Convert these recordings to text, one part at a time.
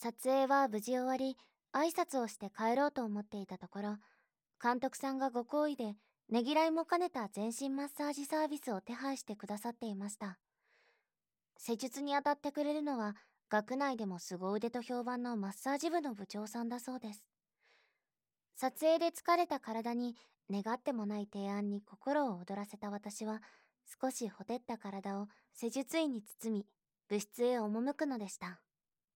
撮影は無事終わり、挨拶をして帰ろうと思っていたところ、監督さんがご好意で、ねぎらいも兼ねた全身マッサージサービスを手配してくださっていました。施術に当たってくれるのは、学内でも凄腕と評判のマッサージ部の部長さんだそうです。撮影で疲れた体に、願ってもない提案に心を躍らせた私は、少しほてった体を施術院に包み、部室へ赴くのでした。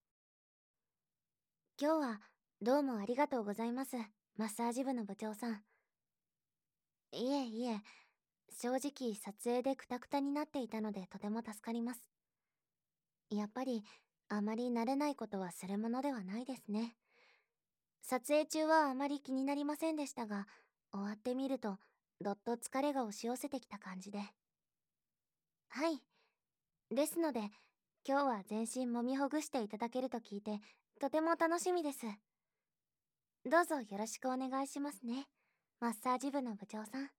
今日はどうもありがとうございます、マッサージ部の部長さん。いえいえ、正直撮影でクタクタになっていたのでとても助かります。やっぱりあまり慣れないことはするものではないですね。撮影中はあまり気になりませんでしたが、終わってみるとどっと疲れが押し寄せてきた感じで。はい。ですので、今日は全身揉みほぐしていただけると聞いて、とても楽しみです。どうぞよろしくお願いしますね、マッサージ部の部長さん。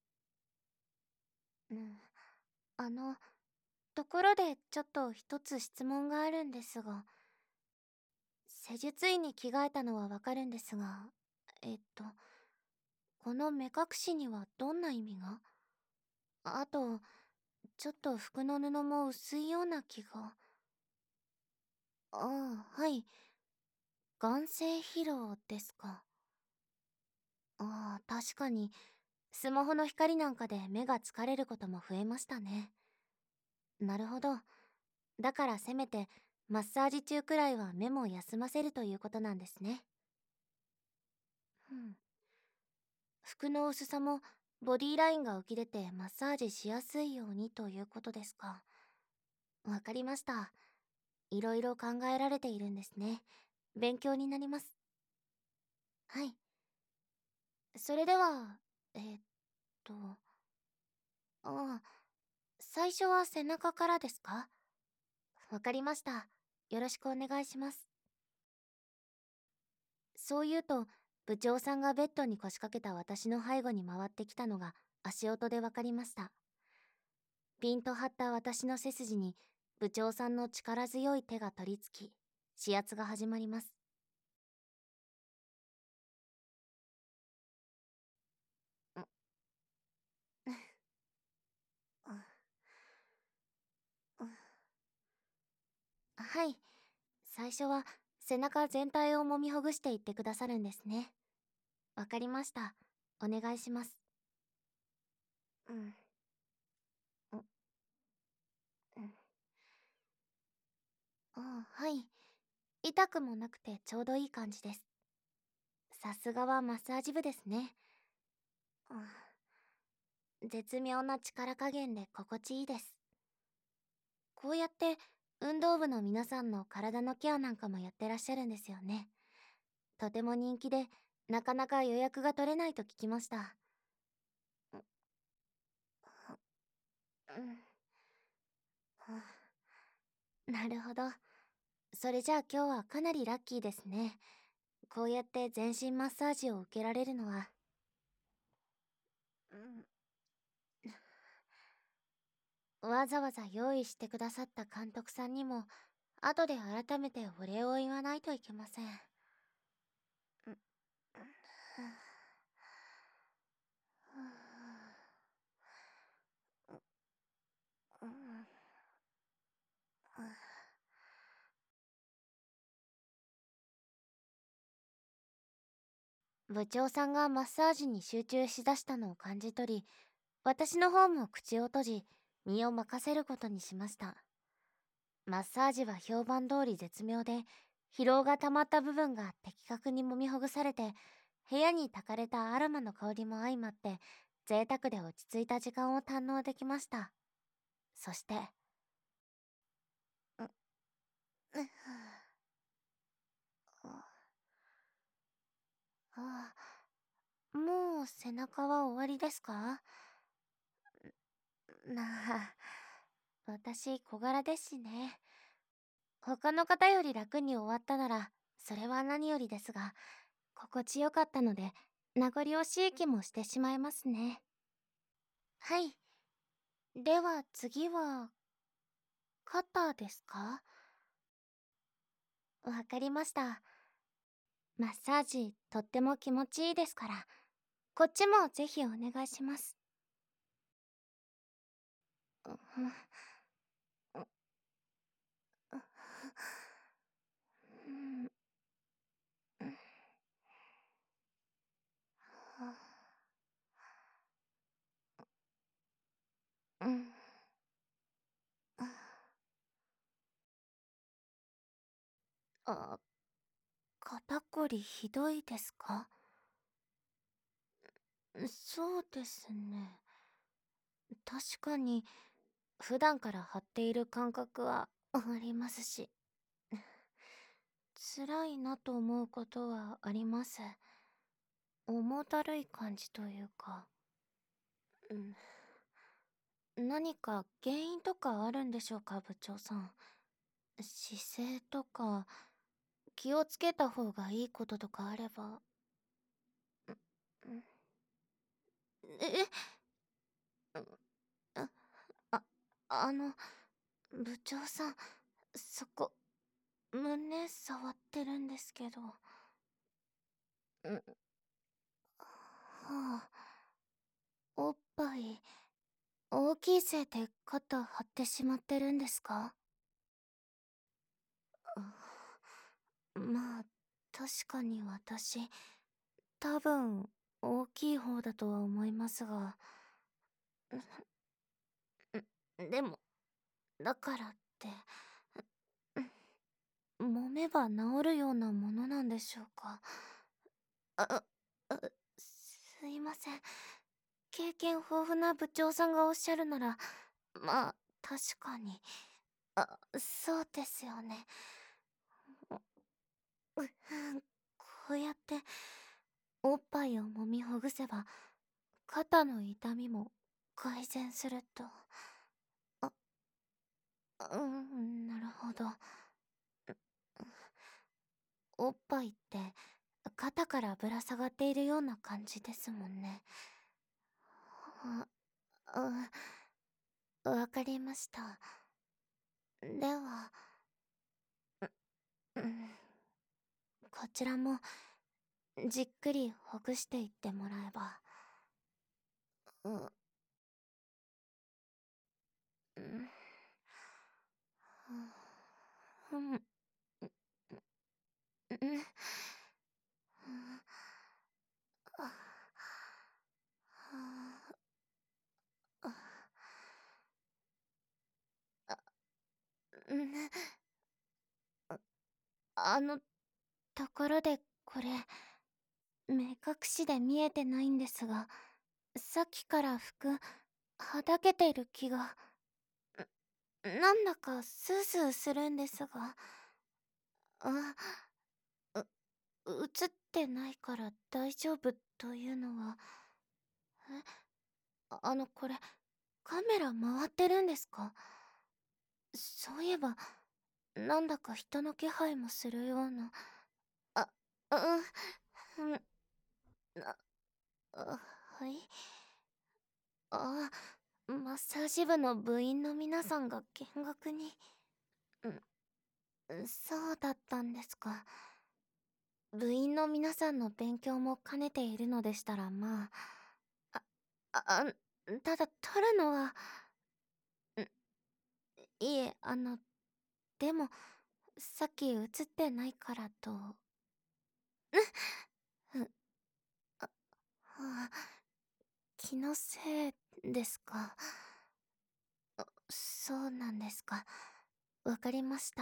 うん、あの、ところでちょっと一つ質問があるんですが、施術院に着替えたのはわかるんですが、えっと、この目隠しにはどんな意味が？あと、ちょっと服の布も薄いような気が。ああ、はい。眼精疲労ですか。ああ、確かに、スマホの光なんかで目が疲れることも増えましたね。なるほど。だからせめて、マッサージ中くらいは目も休ませるということなんですね。うん。服の薄さもボディラインが浮き出てマッサージしやすいようにということですか。わかりました。いろいろ考えられているんですね。勉強になります。はい。それでは、と、ああ、最初は背中からですか？わかりました。よろしくお願いします。そう言うと、部長さんがベッドに腰掛けた私の背後に回ってきたのが足音でわかりました。ピンと張った私の背筋に部長さんの力強い手が取り付き、指圧が始まります。はい。最初は背中全体を揉みほぐしていってくださるんですね。わかりました。お願いします。うん。うん。うん。ああ、はい。痛くもなくてちょうどいい感じです。さすがはマッサージ部ですね。うん、絶妙な力加減で心地いいです。こうやって運動部の皆さんの体のケアなんかもやってらっしゃるんですよね。とても人気で、なかなか予約が取れないと聞きました。うん、なるほど。それじゃあ今日はかなりラッキーですね。こうやって全身マッサージを受けられるのは。わざわざ用意してくださった監督さんにも、後で改めてお礼を言わないといけません。部長さんがマッサージに集中しだしたのを感じ取り、私の方も口を閉じ、身を任せることにしました。マッサージは評判通り絶妙で、疲労が溜まった部分が的確に揉みほぐされて、部屋に焚かれたアロマの香りも相まって、贅沢で落ち着いた時間を堪能できました。そして、もう背中は終わりですか？なあ、私小柄ですしね。他の方より楽に終わったなら、それは何よりですが、心地よかったので、名残惜しい気もしてしまいますね。はい。では次は、肩ですか？ わかりました。マッサージとっても気持ちいいですから、こっちもぜひお願いします。うん、うん、うん、うん。あ、肩こりひどいですか？そうですね。確かに、普段から張っている感覚はありますし、辛いなと思うことはあります。重だるい感じというか、うん、何か原因とかあるんでしょうか、部長さん。姿勢とか、気をつけた方がいいこととかあれば。うん、え、あ、ああの、部長さん、そこ、胸触ってるんですけど。うん、はあ、おっぱい、大きいせいで肩張ってしまってるんですか？まあ、確かに私、多分、大きい方だとは思いますが、でも、だからって、揉めば治るようなものなんでしょうか？あ、すいません。経験豊富な部長さんがおっしゃるなら、まあ、確かに。そうですよね。こうやって、おっぱいを揉みほぐせば、肩の痛みも改善すると。あ、なるほど。おっぱいって、肩からぶら下がっているような感じですもんね。あ、わかりました。では、うん、こちらも、じっくりほぐしていってもらえば。うん、うん、うん、うん、うん、うん、ところでこれ、目隠しで見えてないんですが、さっきから服、はだけている気が、なんだかスースーするんですが、あ、映ってないから大丈夫というのは、え、これ、カメラ回ってるんですか？そういえば、なんだか人の気配もするような。あ、うん、うん、あ、はい。あ、マッサージ部の部員の皆さんが見学に。そうだったんですか。部員の皆さんの勉強も兼ねているのでしたら、まあ、あ、ただ撮るのは、いえ、でも、さっき映ってないからと。うん、はあ、気のせいですか。そうなんですか。わかりました。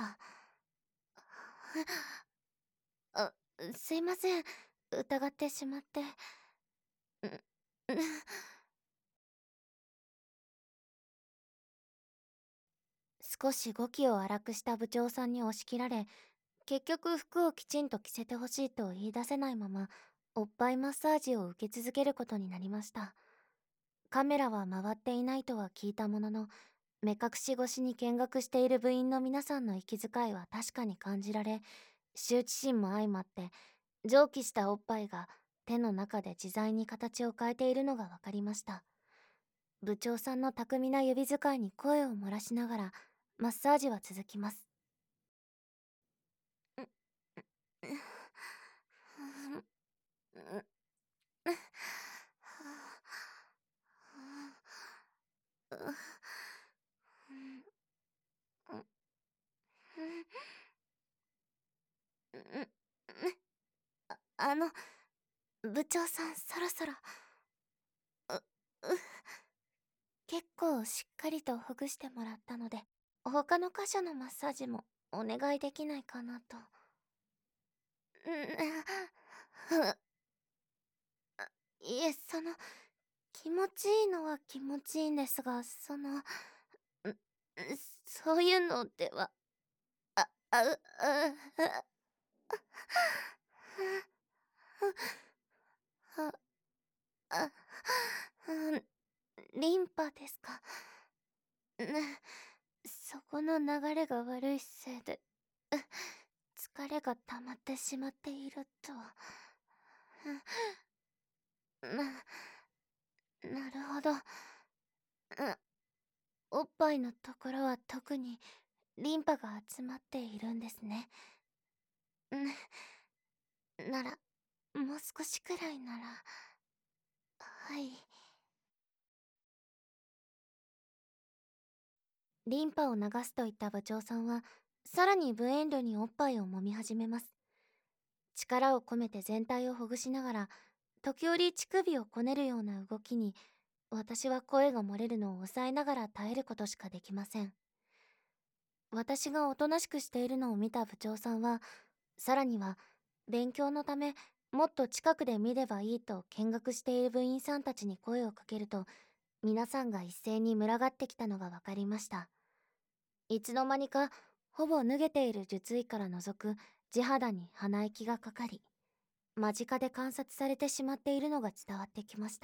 あ、すいません。疑ってしまって。少し語気を荒くした部長さんに押し切られ、結局服をきちんと着せてほしいと言い出せないまま、おっぱいマッサージを受け続けることになりました。カメラは回っていないとは聞いたものの、目隠し越しに見学している部員の皆さんの息遣いは確かに感じられ、羞恥心も相まって、蒸気したおっぱいが手の中で自在に形を変えているのが分かりました。部長さんの巧みな指使いに声を漏らしながら、マッサージは続きます。 あの、部長さん、そろそろ。う、う、結構しっかりとほぐしてもらったので、他の箇所のマッサージもお願いできないかなと。いえ、気持ちいいのは気持ちいいんですが、そういうのでは、あ、あ、う、あ、あ、うん、リンパですか。そこの流れが悪いせいで、疲れが溜まってしまっていると。なるほど。おっぱいのところは特にリンパが集まっているんですね。なら、もう少しくらいなら。はい。リンパを流すといった部長さんは、さらに無遠慮におっぱいを揉み始めます。力を込めて全体をほぐしながら、時折乳首をこねるような動きに、私は声が漏れるのを抑えながら耐えることしかできません。私がおとなしくしているのを見た部長さんは、さらには、勉強のため、もっと近くで見ればいいと見学している部員さんたちに声をかけると、皆さんが一斉に群がってきたのが分かりました。いつの間にか、ほぼ脱げている術衣から覗く地肌に鼻息がかかり、間近で観察されてしまっているのが伝わってきました。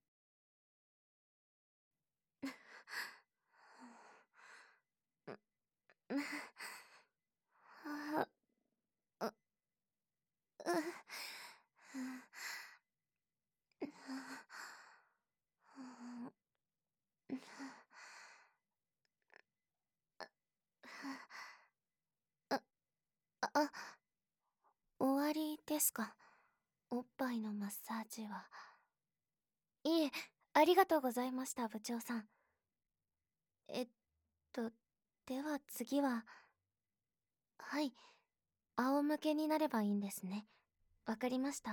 あ、終わりですか？おっぱいのマッサージは。いえ、ありがとうございました、部長さん。えっと、では次は、はい、仰向けになればいいんですね。わかりました。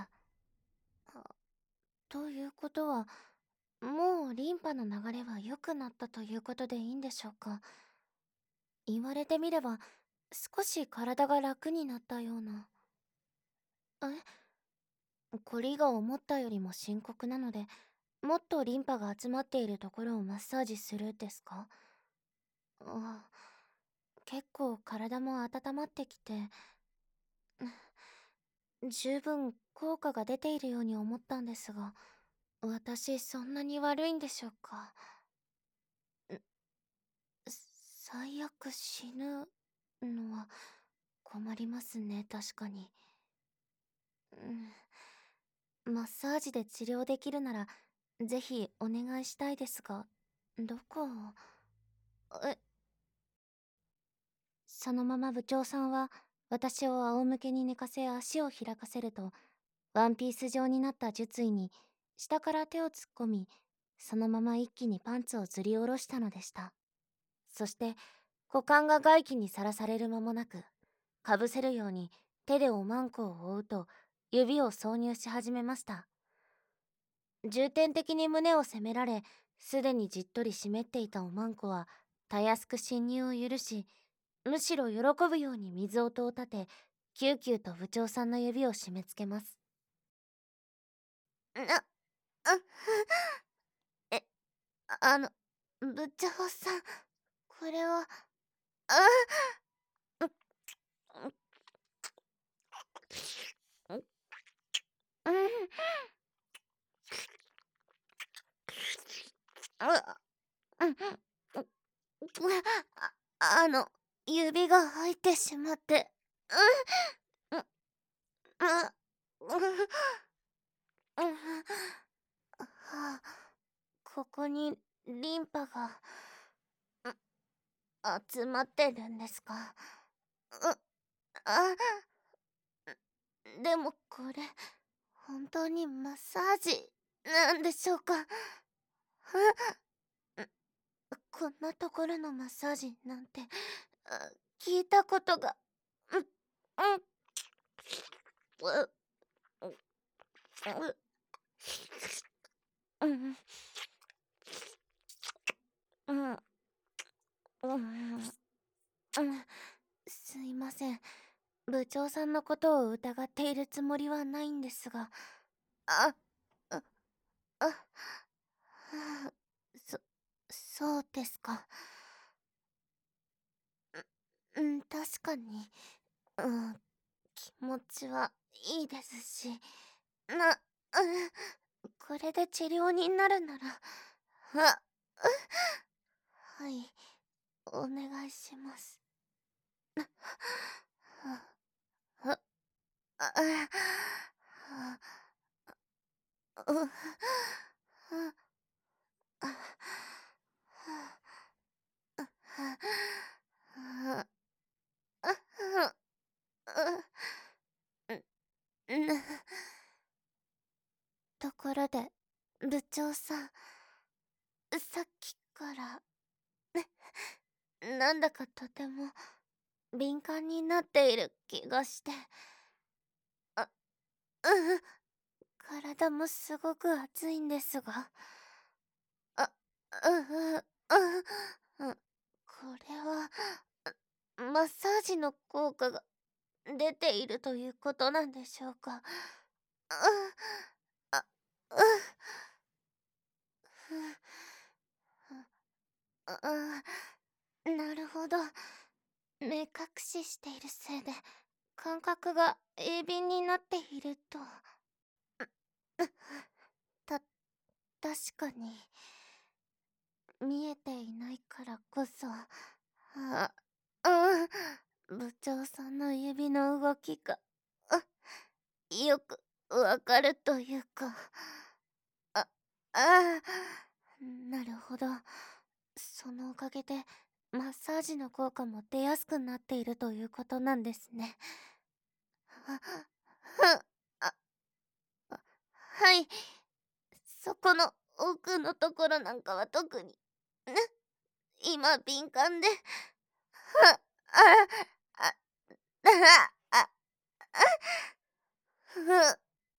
ということは、もうリンパの流れは良くなったということでいいんでしょうか。言われてみれば、少し体が楽になったような。こりが思ったよりも深刻なので、もっとリンパが集まっているところをマッサージするですか？あ、結構体も温まってきて、十分効果が出ているように思ったんですが、私そんなに悪いんでしょうか？最悪死ぬのは困りますね、確かに。マッサージで治療できるなら、ぜひお願いしたいですが、どこを。え、そのまま部長さんは、私を仰向けに寝かせ足を開かせると、ワンピース状になった術衣に、下から手を突っ込み、そのまま一気にパンツをずり下ろしたのでした。そして、股間が外気にさらされる間もなく、かぶせるように手でおまんこを覆うと、指を挿入し始めました。重点的に胸を責められ、すでにじっとり湿っていたおまんこは、たやすく侵入を許し、むしろ喜ぶように水音を立て、キューキューと部長さんの指を締め付けます。な、え、あの、部長さん、これは、あ、う、う、うん、あ、うん、あの、指が入ってしまって、うん、あ、うん、はあ、ここにリンパが、集まってるんですか？う、あ、 でもこれ本当にマッサージなんでしょうか？こんなところのマッサージなんて聞いたことが。うん、う、うん、うん、うん、うん、すいません。部長さんのことを疑っているつもりはないんですが。あ、あ、あ、はあ、そうですか。うん、確かに、うん、気持ちはいいですし、これで治療になるなら、あ、はい、お願いします。あ、あ、あ、う、ところで、部長さん、さっきからなんだかとても敏感になっている気がして、あ、うん、体もすごく熱いんですが、あ、うん、これは、マッサージの効果が出ているということなんでしょうか？あ、なるほど。目隠ししているせいで感覚が鋭敏になっていると。た確かに見えていないからこそ、部長さんの指の動きがよくわかるというか。ああなるほど。そのおかげでマッサージの効果も出やすくなっているということなんですね。あ、はい。そこの奥のところなんかは特に、今敏感で、あ、あ、あ、あ、ふ、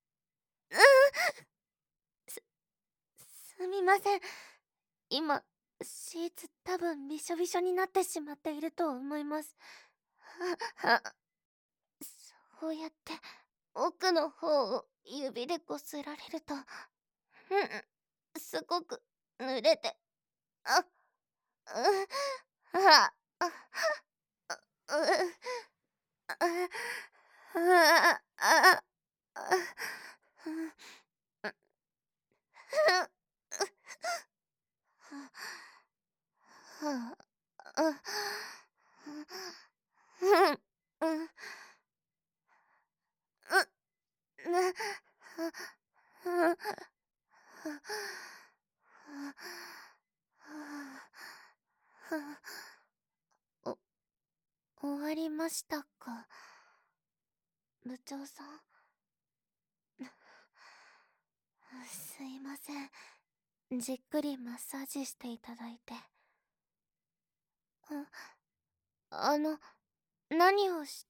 す、すみません。今、シーツ多分びしょびしょになってしまっていると思います。そうやって奥の方を指でこすられると、すごく濡れて、あ、あ、あ、お、終わりましたか、部長さん。すいません。じっくりマッサージしていただいて。あの、何をして。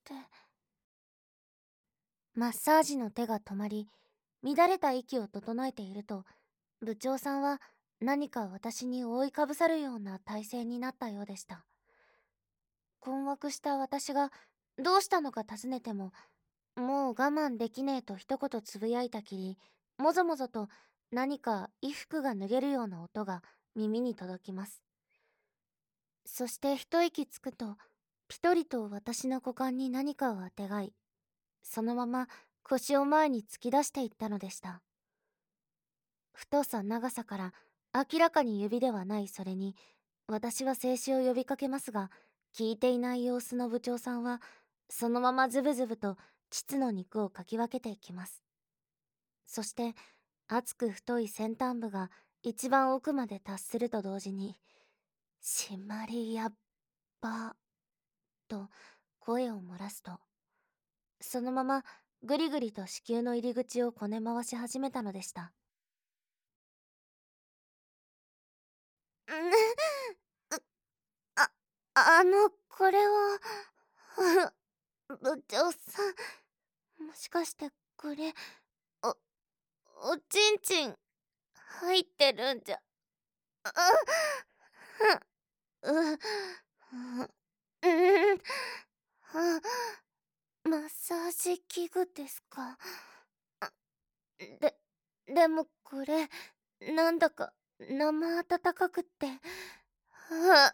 マッサージの手が止まり、乱れた息を整えていると、部長さんは何か私に覆いかぶさるような体勢になったようでした。困惑した私がどうしたのか尋ねても、もう我慢できねえと一言つぶやいたきり、もぞもぞと何か衣服が脱げるような音が耳に届きます。そして一息つくと、ピトリと私の股間に何かをあてがい、そのまま腰を前に突き出していったのでした。太さ長さから明らかに指ではないそれに、私は静止を呼びかけますが、聞いていない様子の部長さんはそのままズブズブと膣の肉をかき分けていきます。そして厚く太い先端部が一番奥まで達すると同時に、しまりやっばと声を漏らすと、そのままぐりぐりと子宮の入り口をこね回し始めたのでした。んあ、これは、部長さん、もしかしてこれ、お、おちんちん、入ってるんじゃ、う、う、う、うん、マッサージ器具ですか。で、でもこれ、なんだか生温かくって、あ、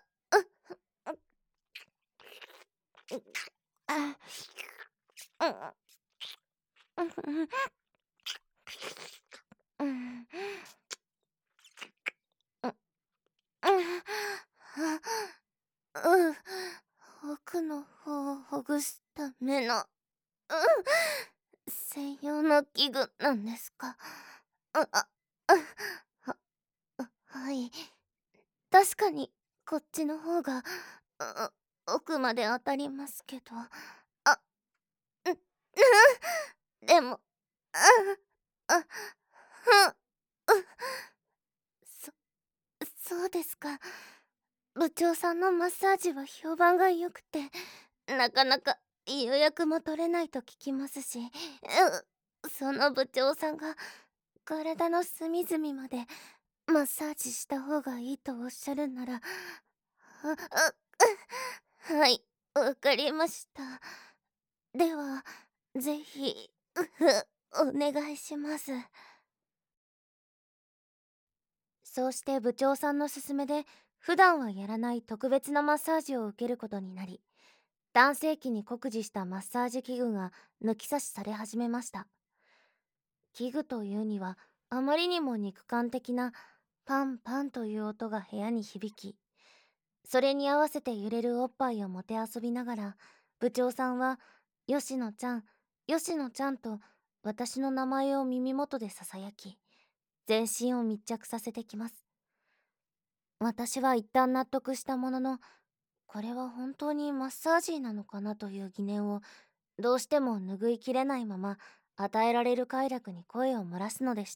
あ、うん、うん、奥の方をほぐすための、専用の器具なんですか。あ、あ、は、はい。確かに、こっちの方が、奥まで当たりますけど。あ、うん、でも、あ、あ、ふん、そ、そうですか。部長さんのマッサージは評判が良くて、なかなか予約も取れないと聞きますし、その部長さんが体の隅々までマッサージした方がいいとおっしゃるなら、はい、わかりました。では、ぜひ、お願いします。そうして部長さんの勧めで、普段はやらない特別なマッサージを受けることになり、男性器に酷似したマッサージ器具が抜き差しされ始めました。器具というには、あまりにも肉感的なパンパンという音が部屋に響き、それに合わせて揺れるおっぱいをもてあそびながら、部長さんは吉野ちゃん、吉野ちゃんと私の名前を耳元でささやき、全身を密着させてきます。私は一旦納得したものの、これは本当にマッサージなのかなという疑念をどうしても拭いきれないまま、与えられる快楽に声を漏らすのでした。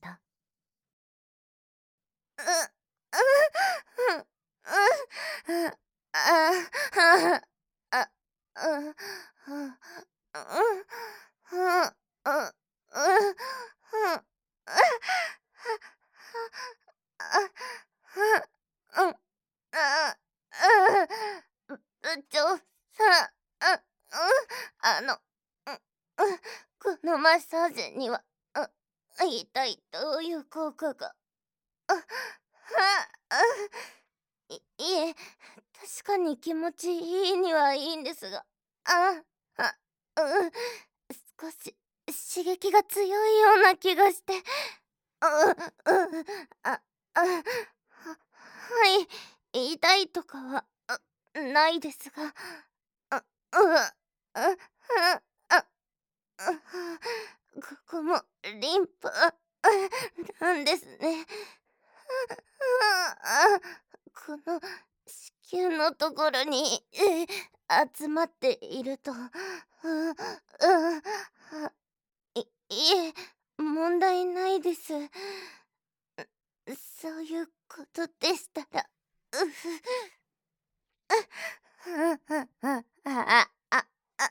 部長さん、あの、このマッサージには、痛いという効果が、いえ、確かに気持ちいいにはいいんですが、あ、あ、うん、少し刺激が強いような気がして、あ、はい、痛いとかは、ないですが、あ、あ、あ、ここもリンパなんですね。この子宮のところに集まっていると、いえ、問題ないです。そういうことでしたら、うふ、あ、あ、あ、あ、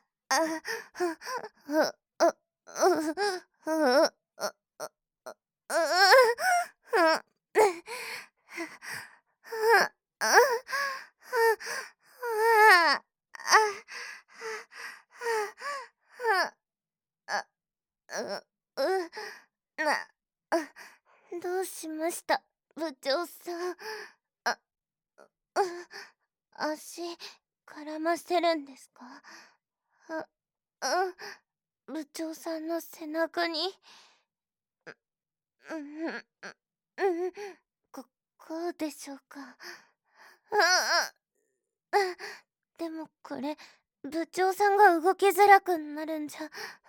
どうしました、部長さん。あ、足、絡ませるんですか？あ、部長さんの背中に。うん、うん、うん、こうでしょうか。でもこれ、部長さんが動きづらくなるんじゃ。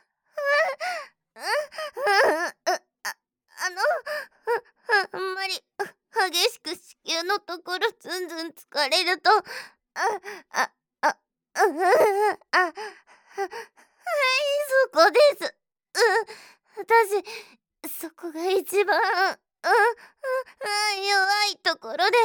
あんまり激しく子宮のところずんずん疲れると、あ、はい、そこです。 私、そこが一番、弱いところで、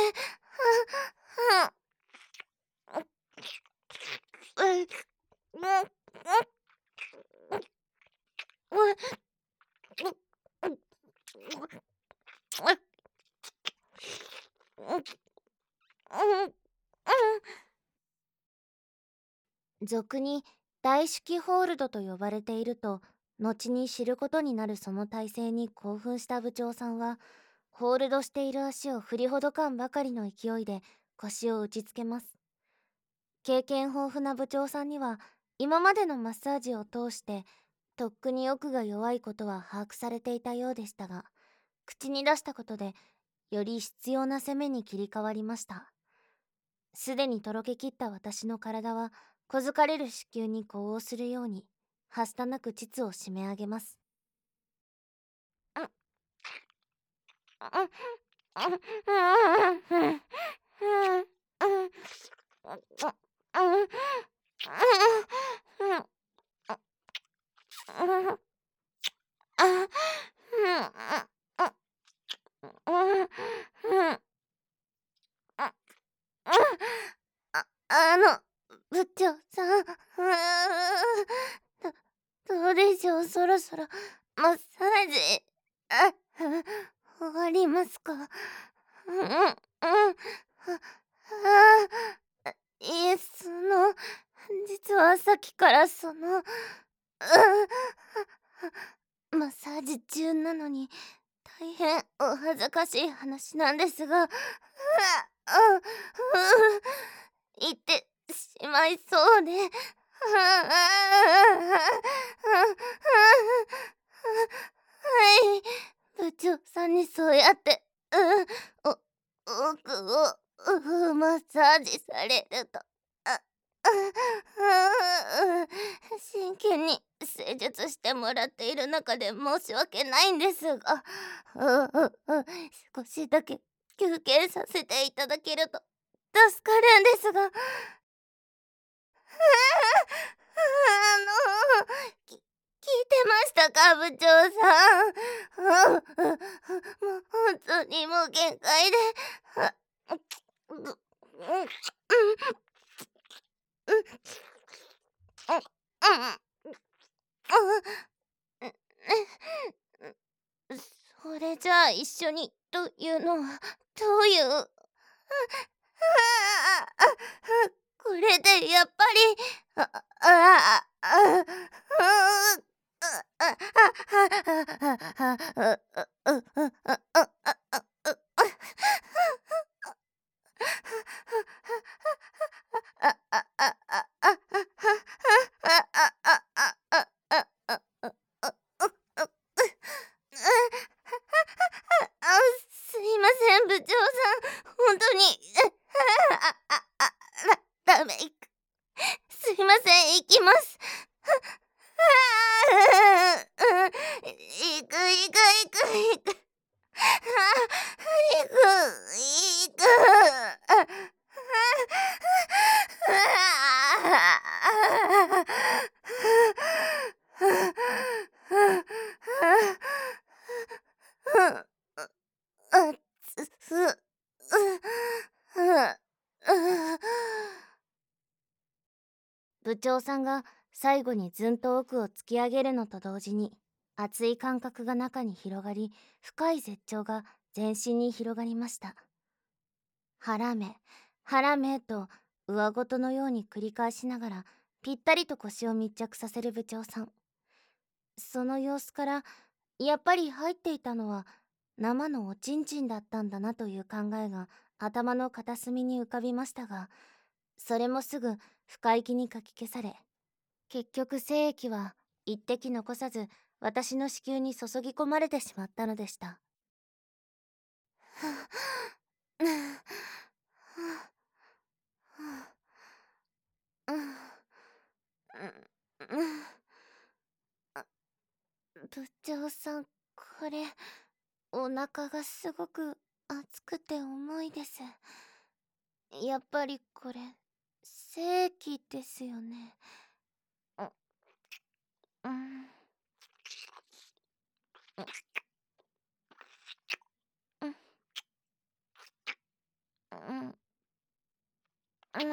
俗に大式ホールドと呼ばれていると後に知ることになるその体勢に興奮した部長さんは、ホールドしている足を振りほどかんばかりの勢いで腰を打ちつけます。経験豊富な部長さんには今までのマッサージを通してとっくに奥が弱いことは把握されていたようでしたが、口に出したことでより必要な攻めに切り替わりました。すでにとろけきった私の体は小づかれる子宮に呼応するようにはしたなく膣を締め上げます。部長さん、どうでしょう、そろそろマッサージ、終わりますか？いえ、実はさっきからマッサージ中なのに大変お恥ずかしい話なんですが、言ってしまいそうで。はい、部長さんにそうやって、お奥をマッサージされると、真剣に施術してもらっている中で申し訳ないんですが、少しだけ休憩させていただけると助かるんですが、聞いてましたか、部長さん。もう本当にもう限界で。あううんそれじゃあ一緒にというのはどういう。これでやっぱり、ああああすいません、部長さん。本当に。ダメ。すいません、行きます。行く行く行く行く。行く行く。部長さんが最後にずんと奥を突き上げるのと同時に熱い感覚が中に広がり、深い絶頂が全身に広がりました。腹目腹目と上ごとのように繰り返しながらぴったりと腰を密着させる部長さん。その様子からやっぱり入っていたのは生のおちんちんだったんだなという考えが頭の片隅に浮かびましたが、それもすぐ深息にかき消され、結局精液は一滴残さず私の子宮に注ぎ込まれてしまったのでした。部長さん、これお腹がすごく熱くて重いです。やっぱりこれ正規ですよね。うん。 うん、うん、うん、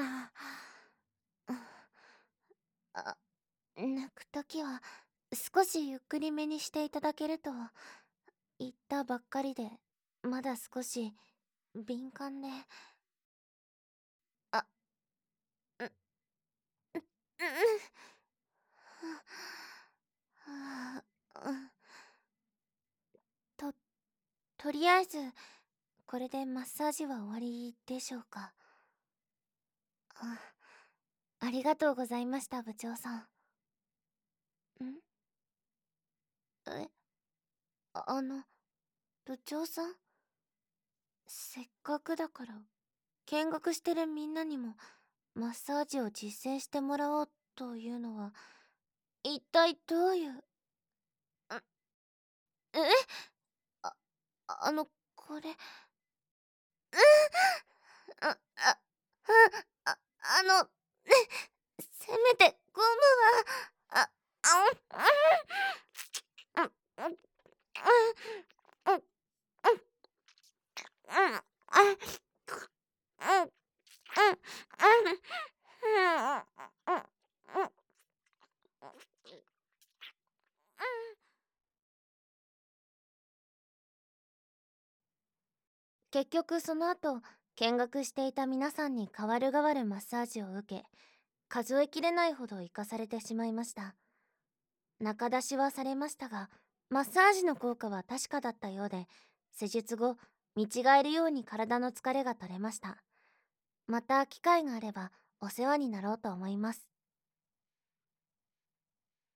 あ、抜くときは少しゆっくりめにしていただけると言ったばっかりで、まだ少し敏感で。あ、う、う、う、はあ、と、とりあえず、これでマッサージは終わりでしょうか。あ、ありがとうございました、部長さん。んえ、部長さん、せっかくだから、見学してるみんなにも、マッサージを実践してもらおうというのは、一体どういう、え、あ、これ、あ、あ、あの、せめてゴムは、うん、うん、うん、うん、うん、うん、うん、結局その後、見学していた皆さんに代わる代わるマッサージを受け、数えきれないほど生かされてしまいました。中出しはされましたが、マッサージの効果は確かだったようで、施術後、見違えるように体の疲れが取れました。また機会があればお世話になろうと思います。